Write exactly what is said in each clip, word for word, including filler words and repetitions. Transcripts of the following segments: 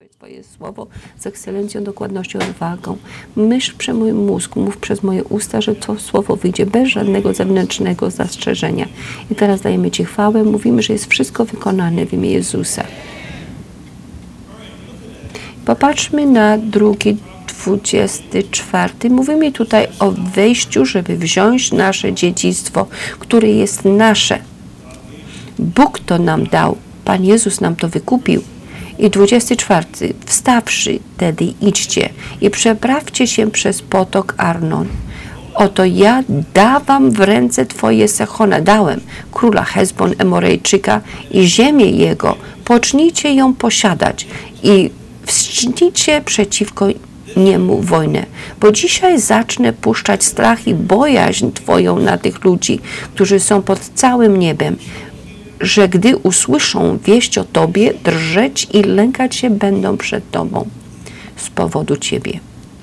Twoje słowo z ekscelencją, dokładnością, odwagą. Myśl przez mój mózg, mów przez moje usta, że to słowo wyjdzie bez żadnego zewnętrznego zastrzeżenia. I teraz dajemy Ci chwałę, mówimy, że jest wszystko wykonane w imię Jezusa. Popatrzmy na drugi, dwudziesty czwarty. Mówimy tutaj o wejściu, żeby wziąć nasze dziedzictwo, które jest nasze. Bóg to nam dał. Pan Jezus nam to wykupił. I dwudziesty czwarty. Wstawszy tedy idźcie i przeprawcie się przez potok Arnon. Oto ja dawam w ręce Twoje Sechona, dałem króla Hezbon Emorejczyka i ziemię jego. Pocznijcie ją posiadać i wstrząśnijcie przeciwko niemu wojnę. Bo dzisiaj zacznę puszczać strach i bojaźń Twoją na tych ludzi, którzy są pod całym niebem, że gdy usłyszą wieść o Tobie, drżeć i lękać się będą przed Tobą z powodu Ciebie.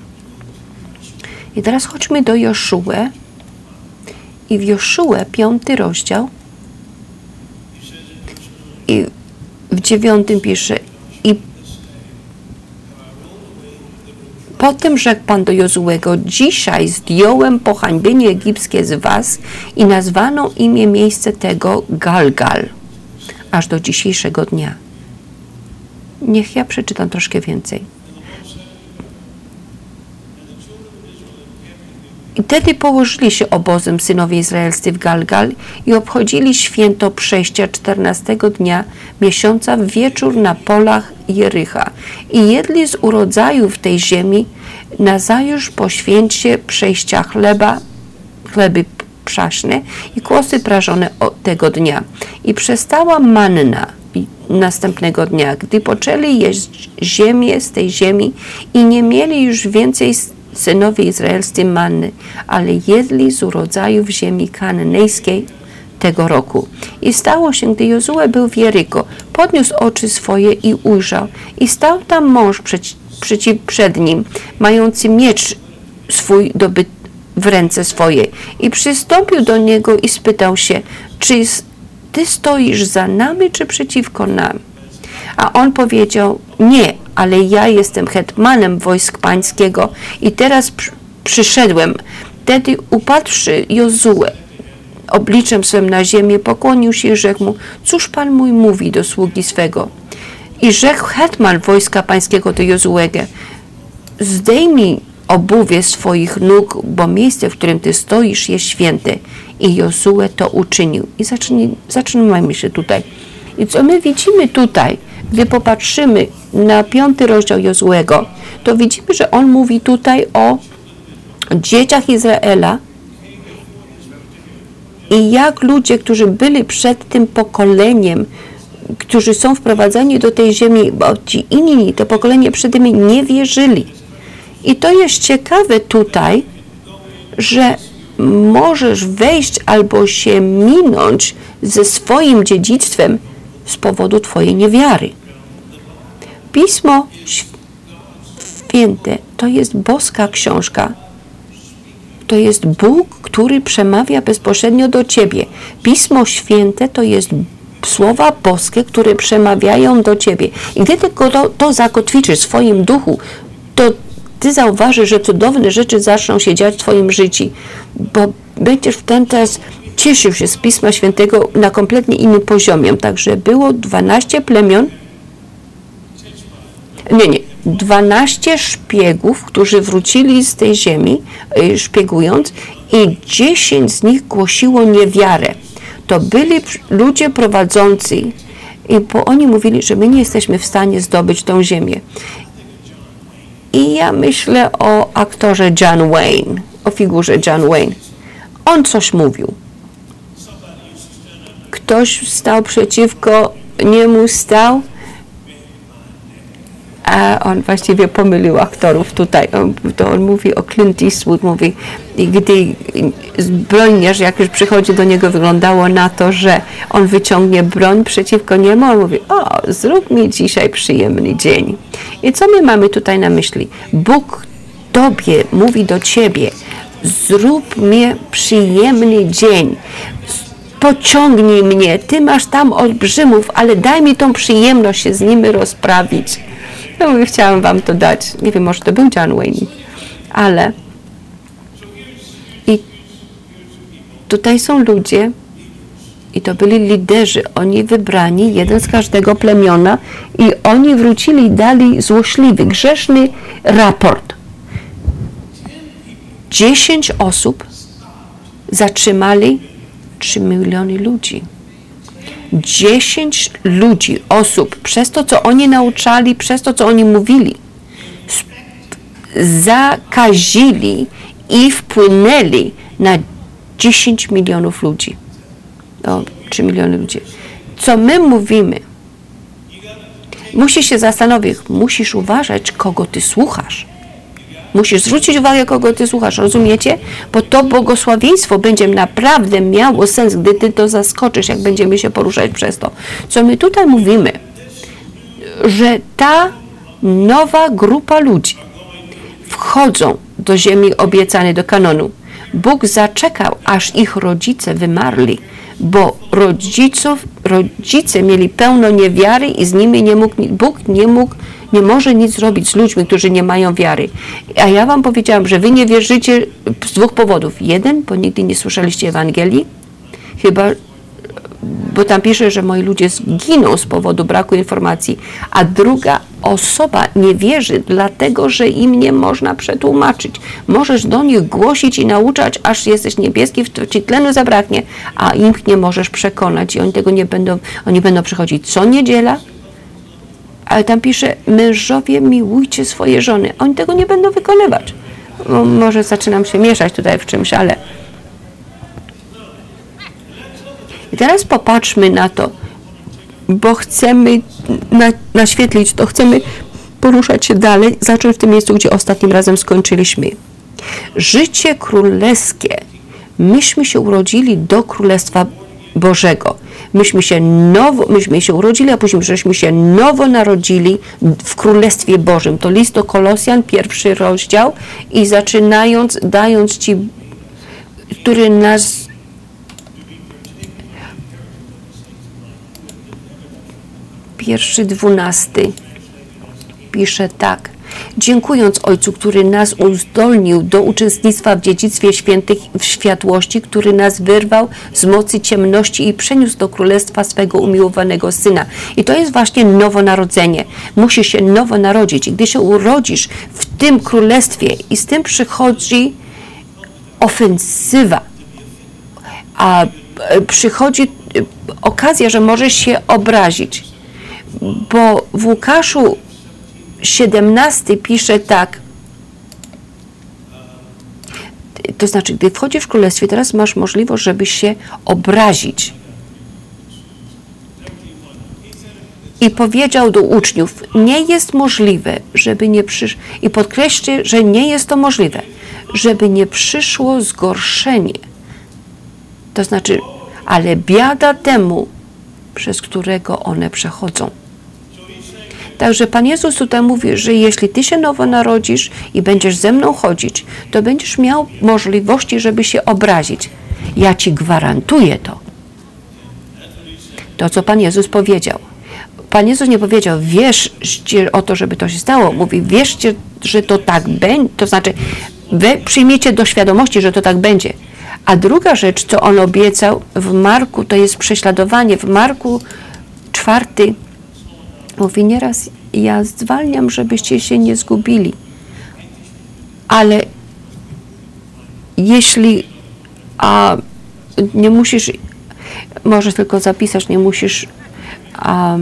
I teraz chodźmy do Joszuę. I w Joszuę, piąty rozdział, i w dziewiątym pisze: i potem rzekł Pan do Jozułego: dzisiaj zdjąłem pohańbienie egipskie z was i nazwano imię miejsce tego Galgal, aż do dzisiejszego dnia. Niech ja przeczytam troszkę więcej. I wtedy położyli się obozem synowie izraelscy w Galgal i obchodzili święto przejścia czternastego dnia miesiąca w wieczór na polach Jericha. I jedli z urodzajów tej ziemi, nazajutrz po święcie przejścia chleba, chleby przaśne i kłosy prażone tego dnia. I przestała manna następnego dnia, gdy poczęli jeść ziemię z tej ziemi i nie mieli już więcej synowie izraelscy manny, ale jedli z urodzajów ziemi kananejskiej tego roku. I stało się, gdy Jozue był w Jeryko, podniósł oczy swoje i ujrzał. I stał tam mąż przeci, przeciw, przed nim, mający miecz swój dobyt w ręce swojej. I przystąpił do niego i spytał się: czy ty stoisz za nami, czy przeciwko nam? A on powiedział: nie, ale ja jestem hetmanem wojsk pańskiego i teraz przy, przyszedłem. Wtedy upadłszy Jozue obliczem swym na ziemię, pokłonił się i rzekł mu: cóż Pan mój mówi do sługi swego? I rzekł hetman wojska pańskiego do Jozuego: zdejmij obuwie swoich nóg, bo miejsce, w którym ty stoisz, jest święte. I Jozue to uczynił. I zacznij, zatrzymajmy się tutaj. I co my widzimy tutaj, gdy popatrzymy na piąty rozdział Jozuego, to widzimy, że on mówi tutaj o dzieciach Izraela i jak ludzie, którzy byli przed tym pokoleniem, którzy są wprowadzeni do tej ziemi, bo ci inni, to pokolenie przed nimi nie wierzyli. I to jest ciekawe tutaj, że możesz wejść albo się minąć ze swoim dziedzictwem z powodu Twojej niewiary. Pismo Święte to jest boska książka. To jest Bóg, który przemawia bezpośrednio do Ciebie. Pismo Święte to jest słowa boskie, które przemawiają do Ciebie. I gdy Ty to, to zakotwiczysz w swoim duchu, to Ty zauważysz, że cudowne rzeczy zaczną się dziać w Twoim życiu, bo będziesz w ten czas cieszył się z Pisma Świętego na kompletnie innym poziomie. Także było dwanaście plemion, nie, nie, dwanaście szpiegów, którzy wrócili z tej ziemi, szpiegując, i dziesięć z nich głosiło niewiarę. To byli ludzie prowadzący, i bo oni mówili, że my nie jesteśmy w stanie zdobyć tą ziemię. I ja myślę o aktorze John Wayne, o figurze John Wayne. On coś mówił. Ktoś stał przeciwko niemu, stał, a on właściwie pomylił aktorów tutaj. On, to on mówi o Clint Eastwood, mówi, i gdy zbrojniarz, jak już przychodzi do niego, wyglądało na to, że on wyciągnie broń przeciwko niemu, on mówi: o, zrób mi dzisiaj przyjemny dzień. I co my mamy tutaj na myśli? Bóg Tobie mówi do Ciebie: zrób mi przyjemny dzień. Pociągnij mnie, Ty masz tam olbrzymów, ale daj mi tą przyjemność się z nimi rozprawić. No mówię, chciałam wam to dać. Nie wiem, może to był John Wayne, ale i tutaj są ludzie i to byli liderzy, oni wybrani, jeden z każdego plemiona i oni wrócili i dali złośliwy, grzeszny raport. Dziesięć osób zatrzymali trzy miliony ludzi. Dziesięć ludzi, osób, przez to, co oni nauczali, przez to, co oni mówili, zakazili i wpłynęli na dziesięć milionów ludzi. O, trzy miliony ludzi. Co my mówimy? Musisz się zastanowić, musisz uważać, kogo ty słuchasz. Musisz zwrócić uwagę, kogo ty słuchasz, rozumiecie? Bo to błogosławieństwo będzie naprawdę miało sens, gdy ty to zaskoczysz, jak będziemy się poruszać przez to. Co my tutaj mówimy? Że ta nowa grupa ludzi wchodzą do ziemi obiecanej, do kanonu. Bóg zaczekał, aż ich rodzice wymarli, bo rodziców, rodzice mieli pełno niewiary i z nimi nie mógł, Bóg nie mógł, nie może nic zrobić z ludźmi, którzy nie mają wiary. A ja wam powiedziałam, że wy nie wierzycie z dwóch powodów. Jeden, bo nigdy nie słyszeliście Ewangelii, chyba, bo tam pisze, że moi ludzie zginą z powodu braku informacji, a druga osoba nie wierzy, dlatego, że im nie można przetłumaczyć. Możesz do nich głosić i nauczać, aż jesteś niebieski, ci tlenu zabraknie, a im nie możesz przekonać i oni tego nie będą, oni będą przychodzić co niedziela, ale tam pisze, mężowie miłujcie swoje żony. Oni tego nie będą wykonywać. No, może zaczynam się mieszać tutaj w czymś, ale i teraz popatrzmy na to, bo chcemy na, naświetlić to, chcemy poruszać się dalej, zacząć w tym miejscu, gdzie ostatnim razem skończyliśmy. Życie królewskie. Myśmy się urodzili do Królestwa Bożego. Myśmy się nowo, myśmy się urodzili, a później żeśmy się nowo narodzili w Królestwie Bożym. To list do Kolosjan, pierwszy rozdział i zaczynając, dając Ci, który nas pierwszy, dwunasty pisze tak. Dziękując Ojcu, który nas uzdolnił do uczestnictwa w dziedzictwie świętych w światłości, który nas wyrwał z mocy ciemności i przeniósł do królestwa swego umiłowanego Syna. I to jest właśnie nowonarodzenie. Musisz się nowo narodzić. I gdy się urodzisz w tym królestwie i z tym przychodzi ofensywa, a przychodzi okazja, że możesz się obrazić. Bo w Łukaszu siedemnasty pisze tak, to znaczy, gdy wchodzisz w królestwie, teraz masz możliwość, żeby się obrazić. I powiedział do uczniów, nie jest możliwe, żeby nie przyszło, i podkreślcie, że nie jest to możliwe, żeby nie przyszło zgorszenie. To znaczy, ale biada temu, przez którego one przechodzą. Także Pan Jezus tutaj mówi, że jeśli Ty się nowo narodzisz i będziesz ze mną chodzić, to będziesz miał możliwości, żeby się obrazić. Ja Ci gwarantuję to. To, co Pan Jezus powiedział. Pan Jezus nie powiedział, wierzcie o to, żeby to się stało. Mówi, wierzcie, że to tak będzie. To znaczy, wy przyjmiecie do świadomości, że to tak będzie. A druga rzecz, co On obiecał w Marku, to jest prześladowanie. W Marku czwarty mówi, nieraz ja zwalniam, żebyście się nie zgubili. Ale jeśli a, nie musisz, możesz tylko zapisać, nie musisz a,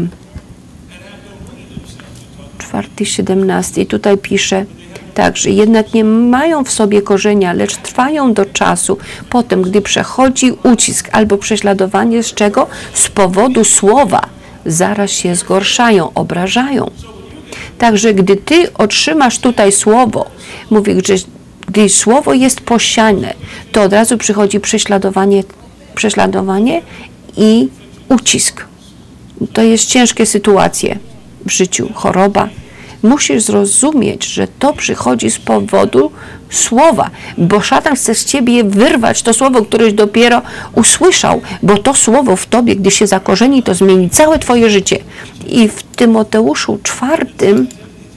czwarty, siedemnasty i tutaj pisze tak, że jednak nie mają w sobie korzenia, lecz trwają do czasu, potem, gdy przechodzi ucisk albo prześladowanie, z czego? Z powodu słowa. Zaraz się zgorszają, obrażają. Także gdy Ty otrzymasz tutaj słowo, mówi, że gdy słowo jest posiane, to od razu przychodzi prześladowanie, prześladowanie i ucisk. To jest ciężkie sytuacje w życiu, choroba. Musisz zrozumieć, że to przychodzi z powodu słowa, bo szatan chce z ciebie wyrwać to słowo, któreś dopiero usłyszał, bo to słowo w tobie, gdy się zakorzeni, to zmieni całe twoje życie. I w Tymoteuszu czwartym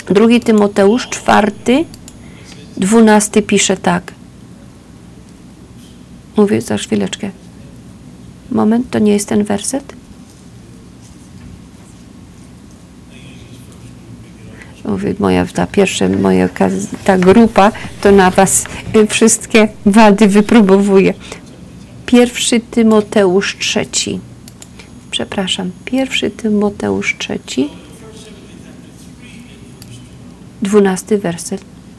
Drugi Tymoteusz, czwarty, dwunasty pisze tak. Mówię za chwileczkę. Moment, to nie jest ten werset? Mówię, moja, ta pierwsza, moja, ta grupa, to na was wszystkie wady wypróbowuje. Pierwszy Tymoteusz trzeci. Przepraszam, pierwszy Tymoteusz trzeci, dwunasty werset.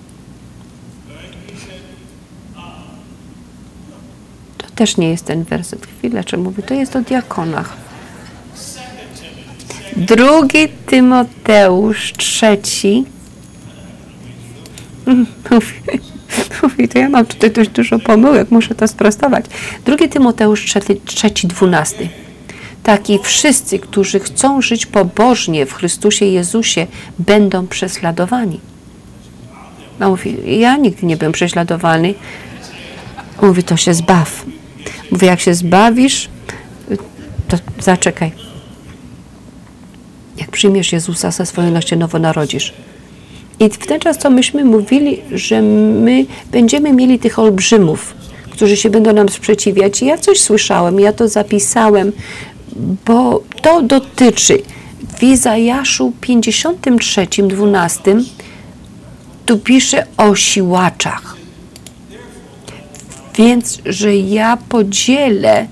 To też nie jest ten werset. Chwileczkę mówię, to jest o diakonach. Drugi Tymoteusz trzeci. Mówi, mówi, to ja mam tutaj dość dużo pomyłek, muszę to sprostować. Drugi Tymoteusz trzeci, trzeci dwunasty. Tak i wszyscy, którzy chcą żyć pobożnie w Chrystusie Jezusie, będą prześladowani. No mówi, ja nigdy nie byłem prześladowany. Mówi, to się zbaw. Mówi, jak się zbawisz, to zaczekaj. Jak przyjmiesz Jezusa, ze swojości nowo narodzisz. I w ten czas, co myśmy mówili, że my będziemy mieli tych olbrzymów, którzy się będą nam sprzeciwiać. I ja coś słyszałem, ja to zapisałem, bo to dotyczy w Izajaszu pięćdziesiątym trzecim, dwunastym, tu pisze o siłaczach. Więc, że ja podzielę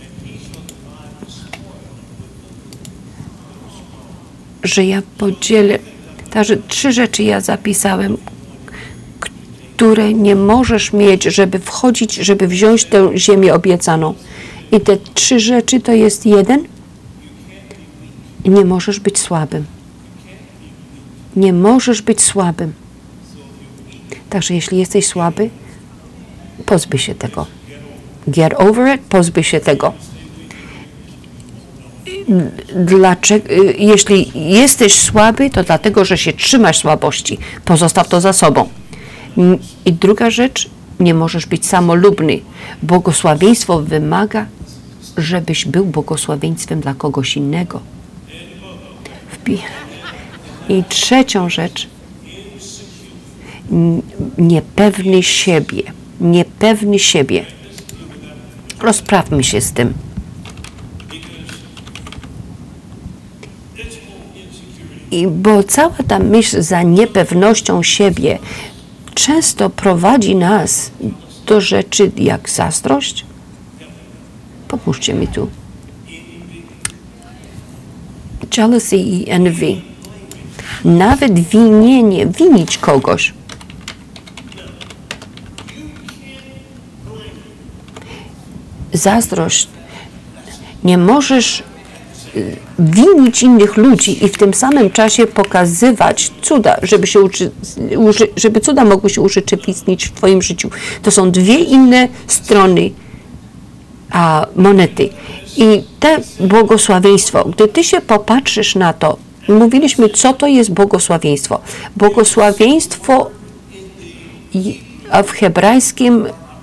że ja podzielę, także trzy rzeczy ja zapisałem, które nie możesz mieć, żeby wchodzić, żeby wziąć tę ziemię obiecaną. I te trzy rzeczy to jest jeden, nie możesz być słabym. Nie możesz być słabym. Także jeśli jesteś słaby, pozbyj się tego. Get over it, pozbyj się tego. Dlaczego? Jeśli jesteś słaby, to dlatego, że się trzymasz słabości. Pozostaw to za sobą. I druga rzecz, nie możesz być samolubny. Błogosławieństwo wymaga, żebyś był błogosławieństwem dla kogoś innego. I trzecią rzecz, niepewny siebie. Niepewny siebie. Rozprawmy się z tym. I bo cała ta myśl za niepewnością siebie często prowadzi nas do rzeczy jak zazdrość. Pomóżcie mi tu. Jealousy i envy. Nawet winienie, winić kogoś. Zazdrość. Nie możesz winić innych ludzi i w tym samym czasie pokazywać cuda, żeby, się uczy, uży, żeby cuda mogły się urzeczywistnić w twoim życiu. To są dwie inne strony a, monety. I te błogosławieństwo, gdy ty się popatrzysz na to, mówiliśmy, co to jest błogosławieństwo. Błogosławieństwo w hebrajskim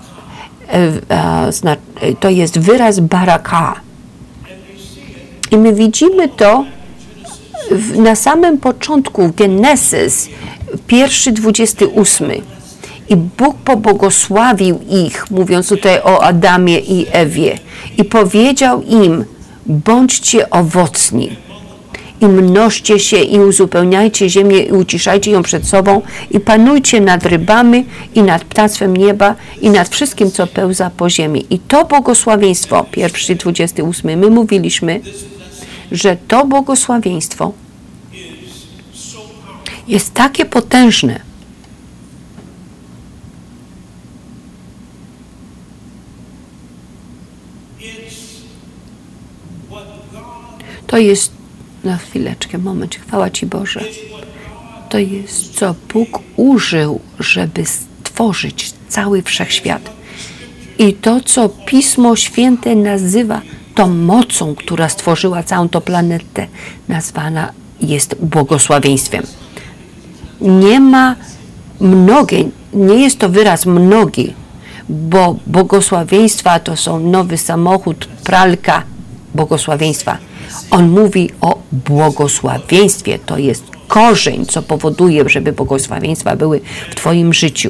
to jest wyraz baraka. I my widzimy to w, na samym początku, Genesis, pierwszy, dwudziesty ósmy. I Bóg pobłogosławił ich, mówiąc tutaj o Adamie i Ewie. I powiedział im, bądźcie owocni i mnożcie się i uzupełniajcie ziemię i uciszajcie ją przed sobą i panujcie nad rybami i nad ptactwem nieba i nad wszystkim, co pełza po ziemi. I to błogosławieństwo, pierwszy, dwudziesty ósmy, my mówiliśmy, że to błogosławieństwo jest takie potężne, to jest, na chwileczkę, moment, chwała Ci Boże, to jest, co Bóg użył, żeby stworzyć cały wszechświat. I to, co Pismo Święte nazywa tą mocą, która stworzyła całą tą planetę, nazwana jest błogosławieństwem. Nie ma mnogie, nie jest to wyraz mnogi, bo błogosławieństwa to są nowy samochód, pralka, błogosławieństwa. On mówi o błogosławieństwie, to jest korzeń, co powoduje, żeby błogosławieństwa były w twoim życiu.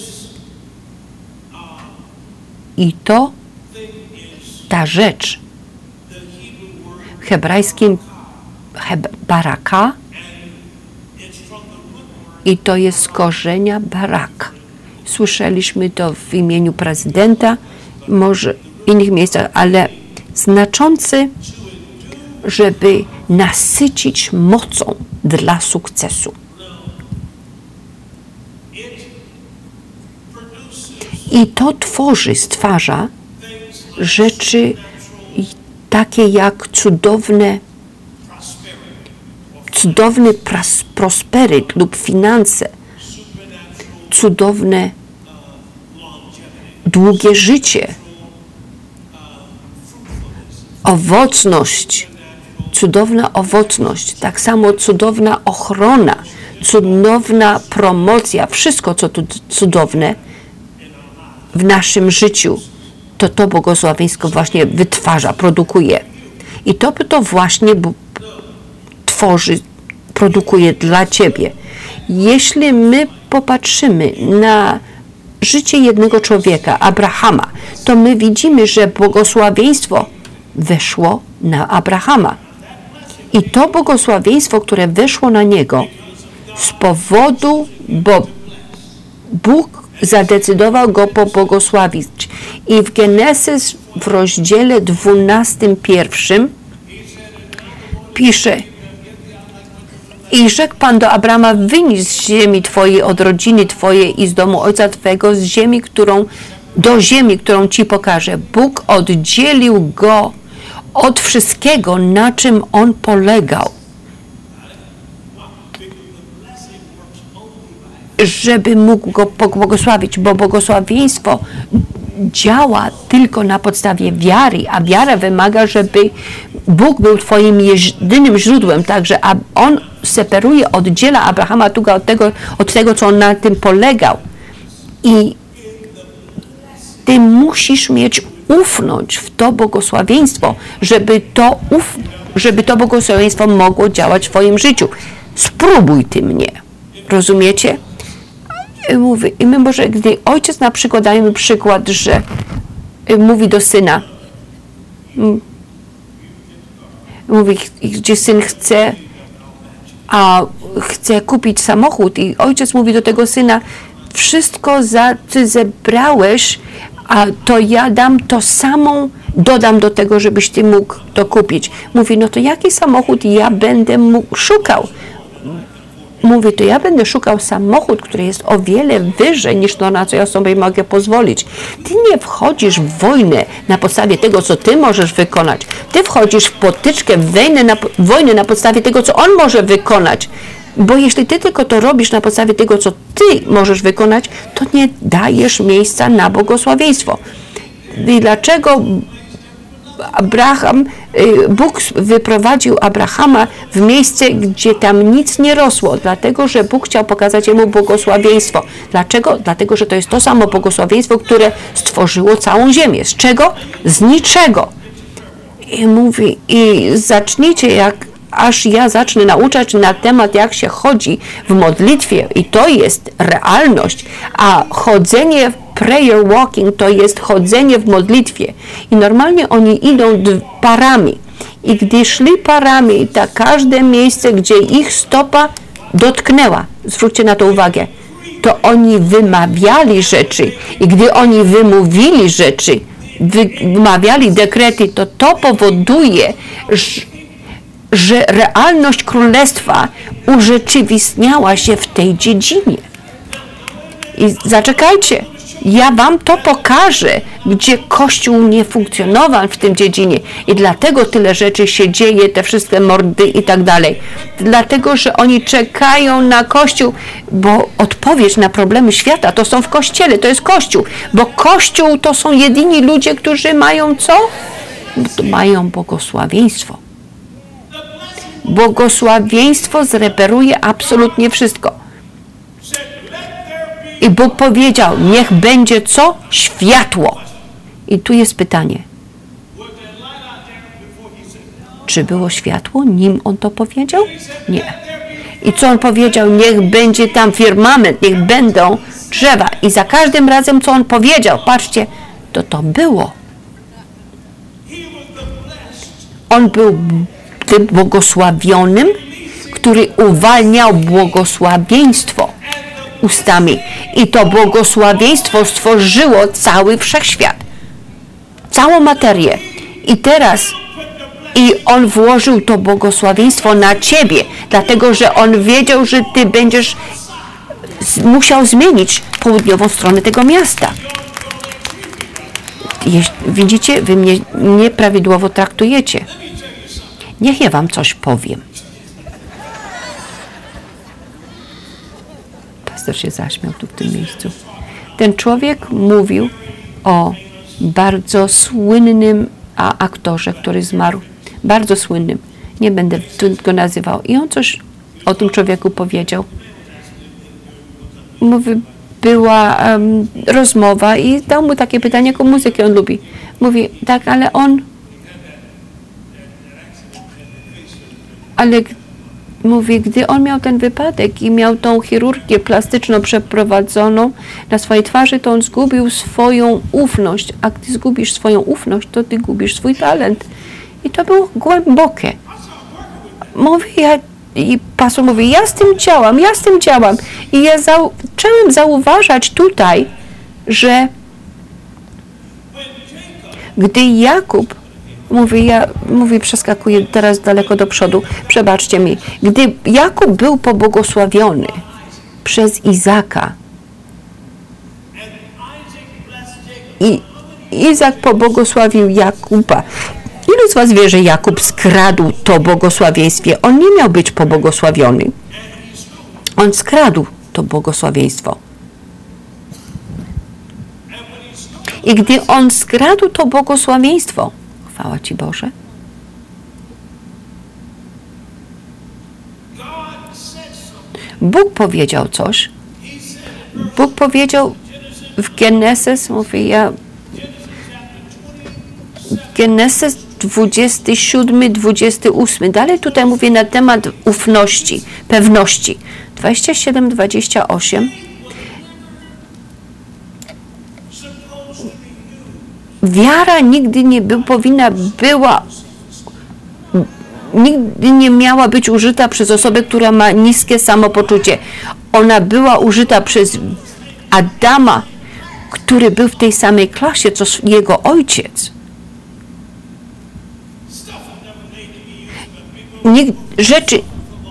I to ta rzecz w hebrajskim heb, baraka i to jest z korzenia barak. Słyszeliśmy to w imieniu prezydenta, może w innych miejscach, ale znaczący, żeby nasycić mocą dla sukcesu. I to tworzy, stwarza rzeczy takie jak cudowne, cudowny pras, prosperyt lub finanse, cudowne długie życie, owocność, cudowna owocność, tak samo cudowna ochrona, cudowna promocja, wszystko co tu cudowne w naszym życiu, to to błogosławieństwo właśnie wytwarza, produkuje. I to to właśnie tworzy, produkuje dla ciebie. Jeśli my popatrzymy na życie jednego człowieka, Abrahama, to my widzimy, że błogosławieństwo weszło na Abrahama. I to błogosławieństwo, które weszło na niego z powodu, bo Bóg zadecydował go pobłogosławić. I w Genesis w rozdziale dwunastym pierwszym pisze: i rzekł Pan do Abrama, wynieś z ziemi Twojej, od rodziny Twojej i z domu ojca Twego, z ziemi, którą, do ziemi, którą Ci pokażę. Bóg oddzielił go od wszystkiego, na czym on polegał, żeby mógł go błogosławić, bo błogosławieństwo działa tylko na podstawie wiary, a wiara wymaga, żeby Bóg był twoim jedynym źródłem, także a on separuje, oddziela Abrahama Tuga od tego, od tego, co on na tym polegał. I ty musisz mieć ufność w to błogosławieństwo, żeby to, uf, żeby to błogosławieństwo mogło działać w twoim życiu. Spróbuj ty mnie. Rozumiecie? Mówi, i my może, gdy ojciec na przykład, dajemy przykład, że mówi do syna, mówi, gdzie syn chce, a chce kupić samochód i ojciec mówi do tego syna, wszystko za ty zebrałeś, a to ja dam to samą, dodam do tego, żebyś ty mógł to kupić. Mówi, no to jaki samochód ja będę mógł, szukał? Mówi, to ja będę szukał samochód, który jest o wiele wyżej niż to, na co ja sobie mogę pozwolić. Ty nie wchodzisz w wojnę na podstawie tego, co ty możesz wykonać. Ty wchodzisz w potyczkę, w wojnę na, wojnę na podstawie tego, co on może wykonać. Bo jeśli ty tylko to robisz na podstawie tego, co ty możesz wykonać, to nie dajesz miejsca na błogosławieństwo. I dlaczego Abraham, Bóg wyprowadził Abrahama w miejsce, gdzie tam nic nie rosło, dlatego, że Bóg chciał pokazać jemu błogosławieństwo. Dlaczego? Dlatego, że to jest to samo błogosławieństwo, które stworzyło całą ziemię. Z czego? Z niczego. I mówi, i zacznijcie, jak aż ja zacznę nauczać na temat, jak się chodzi w modlitwie i to jest realność, a chodzenie w prayer walking to jest chodzenie w modlitwie i normalnie oni idą parami i gdy szli parami, to każde miejsce, gdzie ich stopa dotknęła, zwróćcie na to uwagę, to oni wymawiali rzeczy i gdy oni wymówili rzeczy, wymawiali dekrety, to to powoduje, że że realność królestwa urzeczywistniała się w tej dziedzinie. I zaczekajcie, ja wam to pokażę, gdzie Kościół nie funkcjonował w tym dziedzinie i dlatego tyle rzeczy się dzieje, te wszystkie mordy i tak dalej. Dlatego, że oni czekają na Kościół, bo odpowiedź na problemy świata to są w Kościele, to jest Kościół, bo Kościół to są jedyni ludzie, którzy mają co? Mają błogosławieństwo. Błogosławieństwo zreperuje absolutnie wszystko. I Bóg powiedział, niech będzie co? Światło. I tu jest pytanie. Czy było światło, nim On to powiedział? Nie. I co on powiedział? Niech będzie tam firmament, niech będą drzewa. I za każdym razem, co on powiedział, patrzcie, to to było. On był tym błogosławionym, który uwalniał błogosławieństwo ustami. I to błogosławieństwo stworzyło cały wszechświat. Całą materię. I teraz i on włożył to błogosławieństwo na ciebie, dlatego że on wiedział, że ty będziesz musiał zmienić południową stronę tego miasta. Jeśli, widzicie, wy mnie nieprawidłowo traktujecie. Niech ja wam coś powiem. Pastor się zaśmiał tu w tym miejscu. Ten człowiek mówił o bardzo słynnym a aktorze, który zmarł. Bardzo słynnym. Nie będę go nazywał. I on coś o tym człowieku powiedział. Mówi, była um, rozmowa i dał mu takie pytanie, jaką muzykę on lubi. Mówi, tak, ale on ale mówi, gdy on miał ten wypadek i miał tą chirurgię plastyczną przeprowadzoną na swojej twarzy, to on zgubił swoją ufność. A gdy zgubisz swoją ufność, to ty gubisz swój talent. I to było głębokie. Mówi, ja, i pastor mówi, ja z tym działam, ja z tym działam. I ja zau zacząłem zauważać tutaj, że gdy Jakub, mówi, ja mówi, przeskakuję teraz daleko do przodu, przebaczcie mi, gdy Jakub był pobłogosławiony przez Izaka i Izak pobłogosławił Jakuba. Ilu z was wie, że Jakub skradł to błogosławieństwie? On nie miał być pobłogosławiony. On skradł to błogosławieństwo. I gdy on skradł to błogosławieństwo, chwała Ci Boże, Bóg powiedział coś. Bóg powiedział w Genesis, mówi ja, Genesis dwudziesty siódmy, dwudziesty ósmy. Dalej tutaj mówię na temat ufności, pewności. dwadzieścia siedem, dwadzieścia osiem. Wiara nigdy nie był, powinna była, nigdy nie miała być użyta przez osobę, która ma niskie samopoczucie. Ona była użyta przez Adama, który był w tej samej klasie, co jego ojciec. Nikt, rzeczy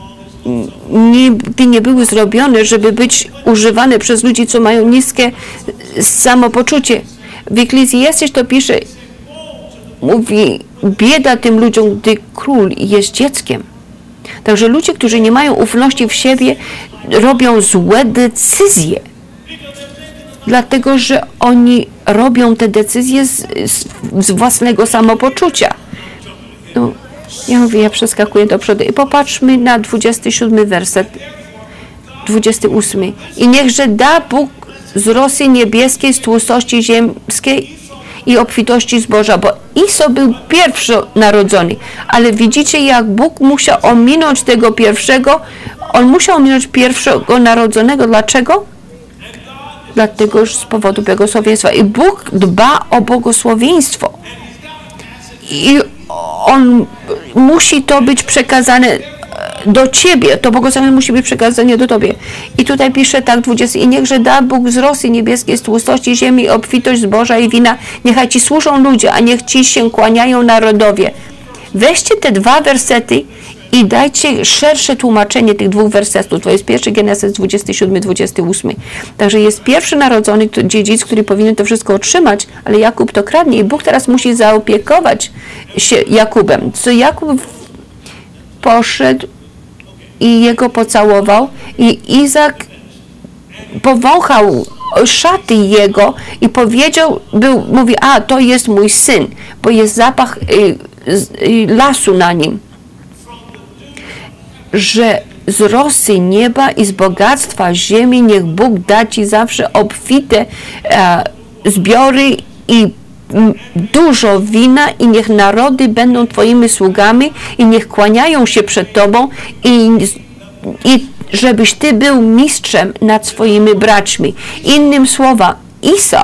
nigdy nie były zrobione, żeby być używane przez ludzi, co mają niskie samopoczucie. W Eklezjastie to pisze, mówi, bieda tym ludziom, gdy król jest dzieckiem. Także ludzie, którzy nie mają ufności w siebie, robią złe decyzje. Dlatego, że oni robią te decyzje z, z, z własnego samopoczucia. No, ja mówię, ja przeskakuję do przodu. I popatrzmy na dwudziesty siódmy werset, dwudziesty ósmy. I niechże da Bóg z rosy niebieskiej, z tłustości ziemskiej i obfitości zboża, bo Iso był pierwszonarodzony, ale widzicie, jak Bóg musiał ominąć tego pierwszego, on musiał ominąć pierwszego narodzonego. Dlaczego? Dlatego, że z powodu błogosławieństwa. I Bóg dba o błogosławieństwo. I on musi to być przekazane do ciebie, to błogosławieństwo musi być przekazane do tobie. I tutaj pisze tak, dwudziesty. I niechże da Bóg z rosy niebieskiej, z tłustości ziemi, obfitość zboża i wina. Niechaj ci służą ludzie, a niech ci się kłaniają narodowie. Weźcie te dwa wersety i dajcie szersze tłumaczenie tych dwóch wersetów. To jest pierwszy Genesis dwudziesty siódmy, dwudziesty ósmy. Także jest pierwszy narodzony dziedzic, który powinien to wszystko otrzymać, ale Jakub to kradnie i Bóg teraz musi zaopiekować się Jakubem. Co Jakub poszedł i jego pocałował i Izak powąchał szaty jego i powiedział, był, mówi, a to jest mój syn, bo jest zapach y, y, lasu na nim. Że z rosy nieba i z bogactwa ziemi niech Bóg da ci zawsze obfite e, zbiory i m, dużo wina i niech narody będą twoimi sługami i niech kłaniają się przed tobą i i żebyś ty był mistrzem nad swoimi braćmi. Innym słowa, Iso,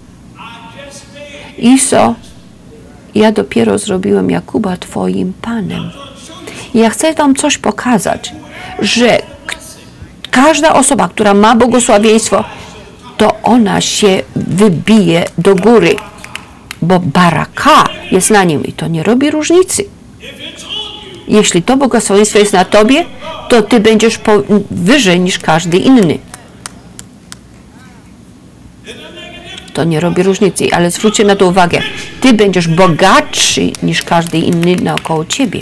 Iso, ja dopiero zrobiłem Jakuba twoim Panem. I ja chcę wam coś pokazać, że każda osoba, która ma błogosławieństwo, to ona się wybije do góry, bo baraka jest na nim i to nie robi różnicy. Jeśli to błogosławieństwo jest na tobie, to ty będziesz po, wyżej niż każdy inny. To nie robi różnicy, ale zwróćcie na to uwagę. Ty będziesz bogatszy niż każdy inny naokoło ciebie.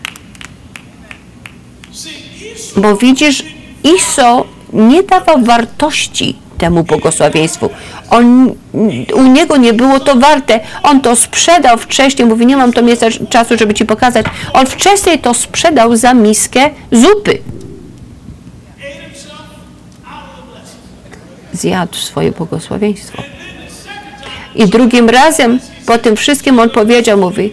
Bo widzisz, Iso nie dawał wartości temu błogosławieństwu. On, u niego nie było to warte. On to sprzedał wcześniej. Mówi, nie mam to miejsca czasu, żeby ci pokazać. On wcześniej to sprzedał za miskę zupy. Zjadł swoje błogosławieństwo. I drugim razem po tym wszystkim on powiedział, mówi,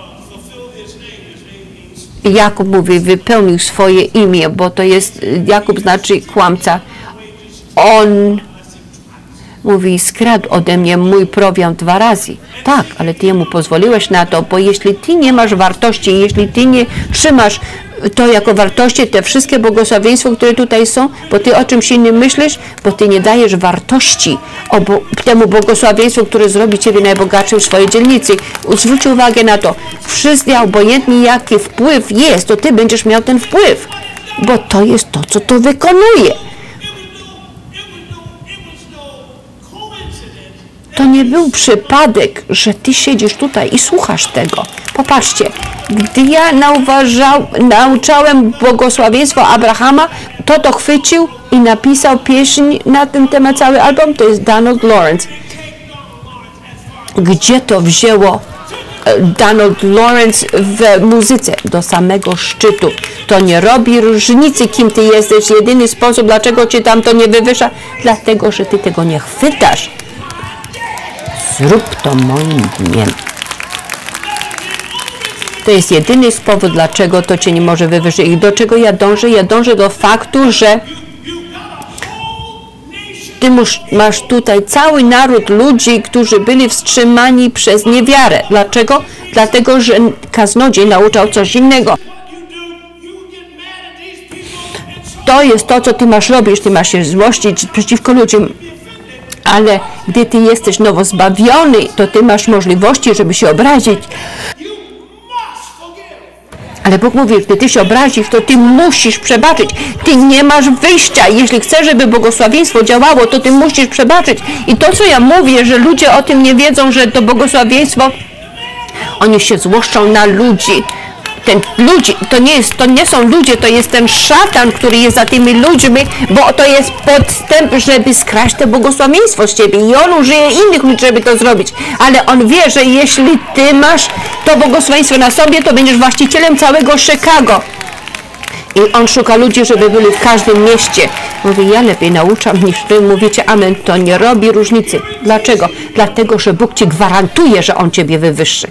Jakub mówi, wypełnił swoje imię, bo to jest, Jakub znaczy kłamca. On mówi, skradł ode mnie mój prowiant dwa razy. Tak, ale ty jemu pozwoliłeś na to, bo jeśli ty nie masz wartości, jeśli ty nie trzymasz to jako wartości, te wszystkie błogosławieństwa, które tutaj są, bo ty o czymś innym myślisz, bo ty nie dajesz wartości obo, temu błogosławieństwu, które zrobi ciebie najbogatszym w swojej dzielnicy. Zwróć uwagę na to. Wszystkie, obojętnie jaki wpływ jest, to ty będziesz miał ten wpływ, bo to jest to, co to wykonuje. To nie był przypadek, że ty siedzisz tutaj i słuchasz tego. Popatrzcie, gdy ja nauważał, nauczałem błogosławieństwo Abrahama, to to chwycił i napisał pieśń na ten temat, cały album, to jest Donald Lawrence. Gdzie to wzięło Donald Lawrence w muzyce? Do samego szczytu. To nie robi różnicy, kim ty jesteś. Jedyny sposób, dlaczego cię tam to nie wywyższa, dlatego, że ty tego nie chwytasz. Zrób to moim dniem. To jest jedyny powód, dlaczego to cię nie może wywyższyć. I do czego ja dążę? Ja dążę do faktu, że ty masz tutaj cały naród ludzi, którzy byli wstrzymani przez niewiarę. Dlaczego? Dlatego, że kaznodziej nauczał coś innego. To jest to, co ty masz robić. Ty masz się złościć przeciwko ludziom. Ale gdy ty jesteś nowo zbawiony, to ty masz możliwości, żeby się obrazić. Ale Bóg mówi, gdy ty się obrazisz, to ty musisz przebaczyć. Ty nie masz wyjścia. Jeśli chcesz, żeby błogosławieństwo działało, to ty musisz przebaczyć. I to, co ja mówię, że ludzie o tym nie wiedzą, że to błogosławieństwo, oni się złoszczą na ludzi. Ten ludzi, to nie, jest, to nie są ludzie, to jest ten szatan, który jest za tymi ludźmi, bo to jest podstęp, żeby skraść to błogosławieństwo z ciebie i on użyje innych ludzi, żeby to zrobić, ale on wie, że jeśli ty masz to błogosławieństwo na sobie, to będziesz właścicielem całego Chicago. I on szuka ludzi, żeby byli w każdym mieście. Mówi, ja lepiej nauczam niż wy mówicie amen, to nie robi różnicy. Dlaczego? Dlatego, że Bóg ci gwarantuje, że on ciebie wywyższy.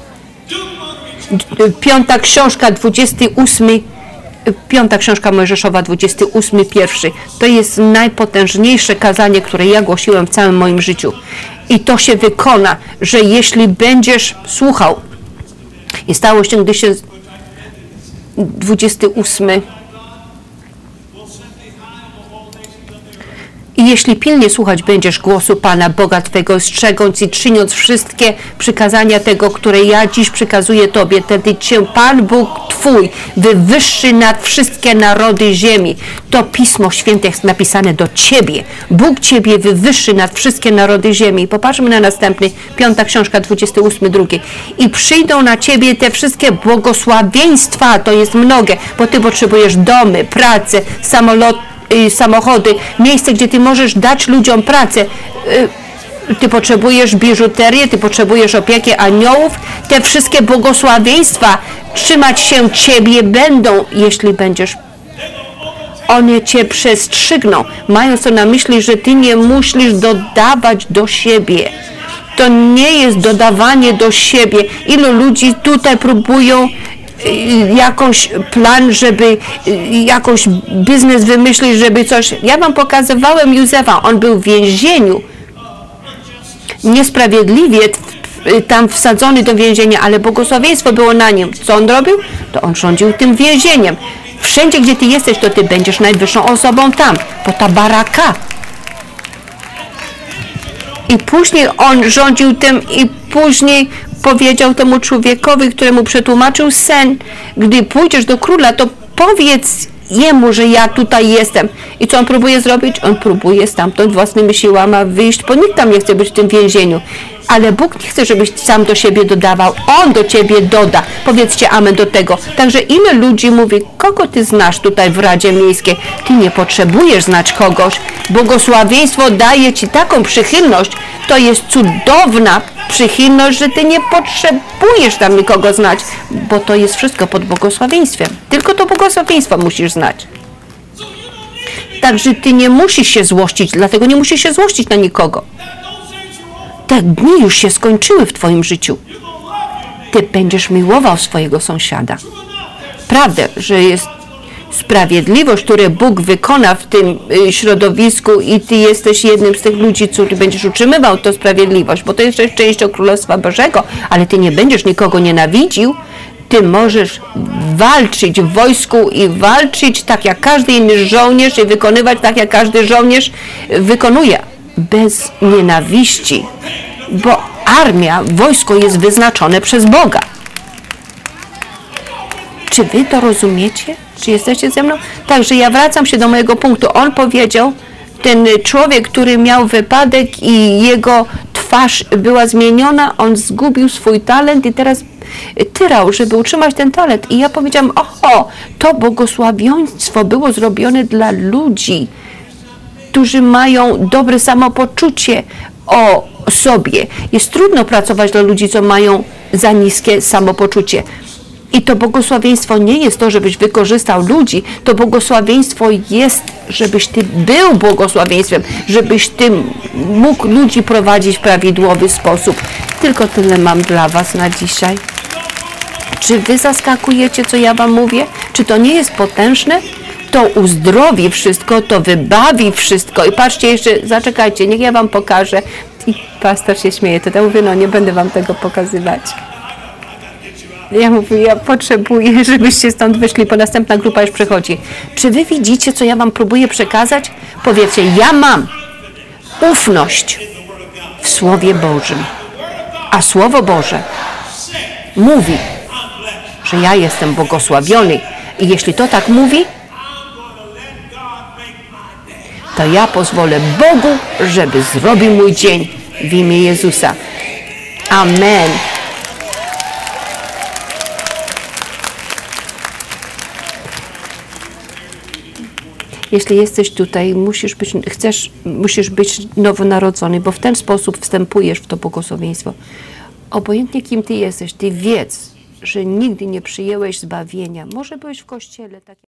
Piąta książka, dwudziesty ósmy, piąta książka Mojżeszowa, dwudziesty ósmy, pierwszy. To jest najpotężniejsze kazanie, które ja głosiłem w całym moim życiu. I to się wykona, że jeśli będziesz słuchał. I stało się, gdy się dwudziesty ósmy. I jeśli pilnie słuchać będziesz głosu Pana Boga Twego, strzegąc i czyniąc wszystkie przykazania tego, które ja dziś przykazuję Tobie, wtedy Cię Pan Bóg Twój wywyższy nad wszystkie narody ziemi. To Pismo Święte jest napisane do Ciebie. Bóg Ciebie wywyższy nad wszystkie narody ziemi. Popatrzmy na następny, piąta książka, dwudziesty ósmy, drugi. I przyjdą na Ciebie te wszystkie błogosławieństwa, to jest mnogie, bo Ty potrzebujesz domy, pracę, samoloty, samochody, miejsce, gdzie ty możesz dać ludziom pracę. Ty potrzebujesz biżuterię, ty potrzebujesz opieki aniołów. Te wszystkie błogosławieństwa trzymać się ciebie będą, jeśli będziesz. One cię przestrzygną, mając to na myśli, że ty nie musisz dodawać do siebie. To nie jest dodawanie do siebie. Ilu ludzi tutaj próbują jakąś plan, żeby jakąś biznes wymyślić, żeby coś... Ja wam pokazywałem Józefa, on był w więzieniu. Niesprawiedliwie tam wsadzony do więzienia, ale błogosławieństwo było na nim. Co on robił? To on rządził tym więzieniem. Wszędzie, gdzie ty jesteś, to ty będziesz najwyższą osobą tam, bo ta baraka. I później on rządził tym i później powiedział temu człowiekowi, któremu przetłumaczył sen, gdy pójdziesz do króla, to powiedz jemu, że ja tutaj jestem. I co on próbuje zrobić? On próbuje stamtąd własnymi siłami wyjść, bo nikt tam nie chce być w tym więzieniu. Ale Bóg nie chce, żebyś sam do siebie dodawał. On do ciebie doda. Powiedzcie amen do tego. Także ile ludzi mówi, kogo ty znasz tutaj w Radzie Miejskiej? Ty nie potrzebujesz znać kogoś. Błogosławieństwo daje ci taką przychylność. To jest cudowna przychylność, że ty nie potrzebujesz tam nikogo znać, bo to jest wszystko pod błogosławieństwem. Tylko to błogosławieństwo musisz znać. Także ty nie musisz się złościć, dlatego nie musisz się złościć na nikogo. Te dni już się skończyły w twoim życiu. Ty będziesz miłował swojego sąsiada. Prawda, że jest sprawiedliwość, które Bóg wykona w tym środowisku i ty jesteś jednym z tych ludzi, który będziesz utrzymywał tę sprawiedliwość, bo to jest też częścią Królestwa Bożego, ale ty nie będziesz nikogo nienawidził. Ty możesz walczyć w wojsku i walczyć tak jak każdy inny żołnierz i wykonywać tak jak każdy żołnierz wykonuje. Bez nienawiści, bo armia, wojsko jest wyznaczone przez Boga. Czy wy to rozumiecie? Czy jesteście ze mną? Także ja wracam się do mojego punktu. On powiedział, ten człowiek, który miał wypadek i jego twarz była zmieniona, on zgubił swój talent i teraz tyrał, żeby utrzymać ten talent. I ja powiedziałam, oho, to błogosławieństwo było zrobione dla ludzi, którzy mają dobre samopoczucie o sobie. Jest trudno pracować dla ludzi, co mają za niskie samopoczucie. I to błogosławieństwo nie jest to, żebyś wykorzystał ludzi. To błogosławieństwo jest, żebyś ty był błogosławieństwem, żebyś ty mógł ludzi prowadzić w prawidłowy sposób. Tylko tyle mam dla was na dzisiaj. Czy wy zaskakujecie, co ja wam mówię? Czy to nie jest potężne? To uzdrowi wszystko, to wybawi wszystko. I patrzcie jeszcze, zaczekajcie, niech ja wam pokażę. I pastor się śmieje, to ja mówię, no nie będę wam tego pokazywać. Ja mówię, ja potrzebuję, żebyście stąd wyszli, bo następna grupa już przychodzi. Czy wy widzicie, co ja wam próbuję przekazać? Powiedzcie, ja mam ufność w Słowie Bożym. A Słowo Boże mówi, że ja jestem błogosławiony. I jeśli to tak mówi, to ja pozwolę Bogu, żeby zrobił mój dzień w imię Jezusa. Amen. Jeśli jesteś tutaj, musisz być, chcesz, musisz być nowonarodzony, bo w ten sposób wstępujesz w to błogosławieństwo. Obojętnie kim ty jesteś, ty wiedz, że nigdy nie przyjęłeś zbawienia. Może byłeś w kościele, tak